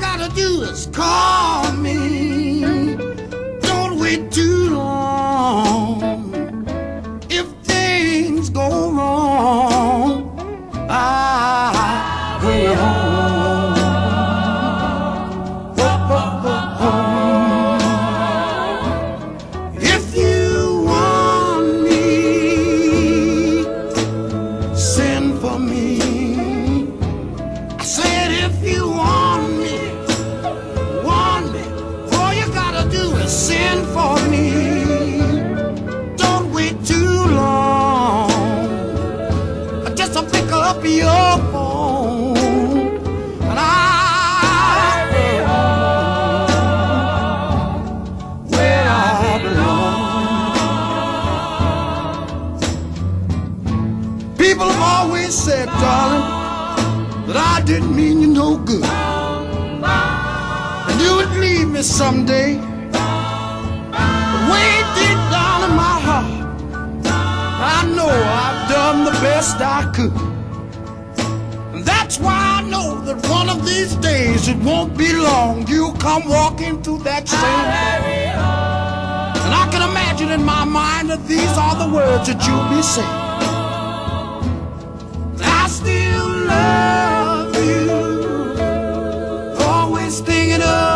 gotta do is call me. Don't wait too long. If things go wrong, I'll go home. If you want me, send for me. I said if you want me, all you gotta do is send for me. Don't wait too long. Just to pick up your phone and I'll be home where I belong. People have always said, darling, that I didn't mean you no good, and you would leave me someday. But way deep down in my heart, I know I've done the best I could. And that's why I know that one of these days, it won't be long, you'll come walking through that same door. And I can imagine in my mind that these are the words that you'll be saying. I still love you, always thinking of